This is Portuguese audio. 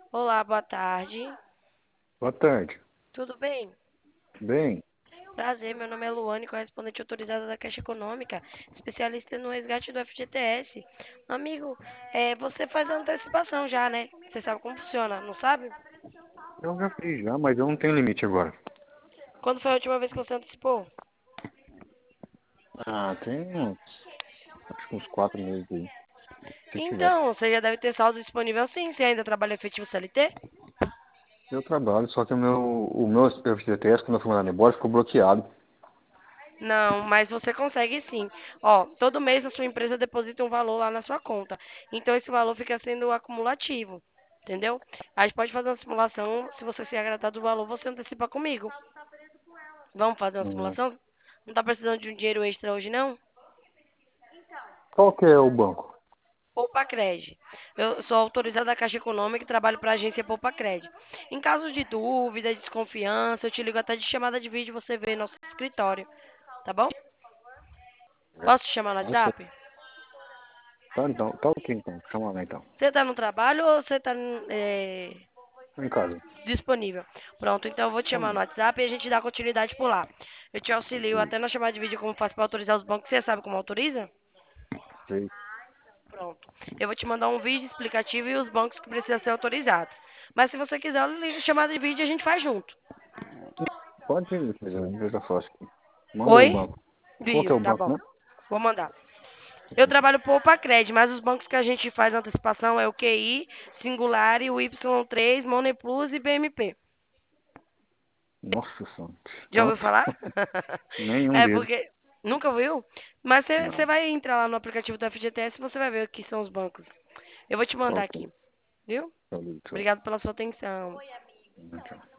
Olá, boa tarde. Boa tarde. Tudo bem? Bem, Prazer, meu nome é Luane, correspondente autorizada da Caixa Econômica, especialista no resgate do FGTS. Amigo, você faz a antecipação já, né? Você sabe como funciona, não sabe? eu já fiz já, mas eu não tenho limite agora. Quando foi a última vez que você antecipou? Tem acho que uns 4 meses aí, se tiver. Então, você já deve ter saldo disponível sim, você ainda trabalha efetivo CLT? Eu trabalho, só que o meu FGTS, quando eu fui mandar embora, ficou bloqueado. Não, mas você consegue sim. Ó, todo mês a sua empresa deposita um valor lá na sua conta. Então esse valor fica sendo acumulativo. Entendeu? A gente pode fazer uma simulação. Se você se agradar do valor, você antecipa comigo. Vamos fazer uma Hum, simulação? Não tá precisando de um dinheiro extra hoje, não? Qual que é o banco? Poupa Cred. Eu sou autorizada da Caixa Econômica e trabalho para a agência Poupa Cred. Em caso de dúvida, desconfiança, eu te ligo até de chamada de vídeo e você vê nosso escritório. Tá bom? Posso te chamar no Tá certo. WhatsApp? Tá, então, tá ok então, chama lá então. Você tá no trabalho ou você tá Tô em casa. disponível? Pronto, então eu vou te chamar no Hum, WhatsApp e a gente dá continuidade por lá. Eu te auxilio ok, até na chamada de vídeo como faz para autorizar os bancos. Você sabe como autoriza? sei. Pronto. Eu vou te mandar um vídeo explicativo e os bancos que precisam ser autorizados. Mas se você quiser, eu ligo chamada de vídeo e a gente faz junto. Pode fazer, eu já faço aqui. Manda o Oi? banco. Qual que é Isso, o tá banco, bom. né? Vou mandar. Eu trabalho Poupa Cred, mas os bancos que a gente faz antecipação é o QI, Singular, o Y3, Money Plus e BMP. Nossa senhora. Já ouviu Tanto, falar? nenhum É deles. porque. Nunca viu? Mas você Não. vai entrar lá no aplicativo do FGTS e você vai ver o que são os bancos. Eu vou te mandar Ok, aqui, viu? falou, tchau. Obrigado pela sua atenção. Tchau.